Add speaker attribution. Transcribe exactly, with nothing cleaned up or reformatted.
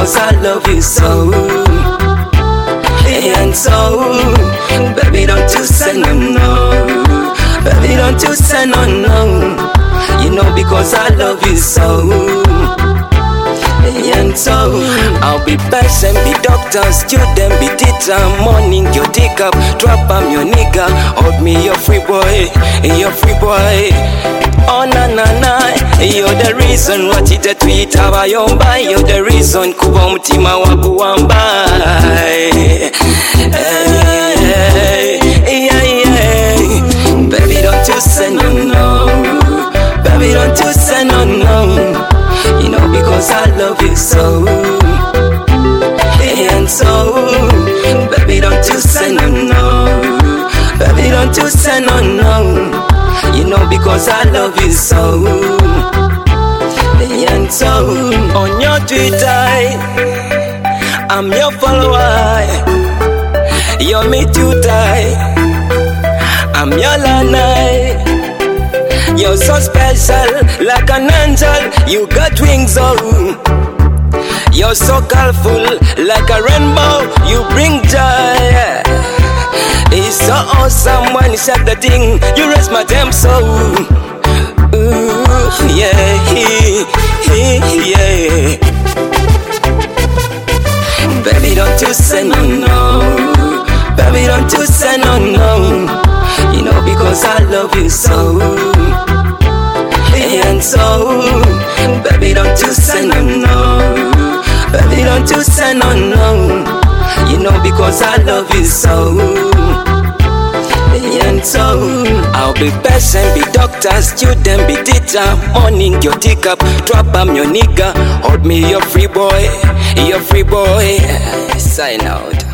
Speaker 1: because I love you so. And so, baby, don't you say no, no. Baby, don't you say no, no. You know because I love you so. And so, I'll be patient, be doctor, student, be teacher. Morning, your dick up, drop am your nigga. Hold me, your free boy, your free boy. Oh na na na, you're the reason what it a tweet about your buy. You're the reason kuba mutima waku wamba. Hey, yeah, yeah. Baby, don't you say no, no. Baby, don't you say no, no. You know because I love you so. And so, baby, don't you say no, no. Baby, don't you say no, no. You know because I love you so. And so, on your Twitter, I'm your follower. You're me too tight. I'm your lana. You're so special, like an angel. You got wings, oh. You're so colorful, like a rainbow. You bring joy. It's so awesome when you said the thing. You raise my damn soul. Ooh, yeah, yeah. Baby, don't you say no, no. Baby, don't you say no, no. You know because I love you so. And so, baby, don't you say no, no. Baby, don't you say no, no. You know because I love you so. And so, I'll be patient, be doctor, student, be teacher. Morning, your dick up, drop am your nigga. Hold me, your free boy, your free boy. Sign out.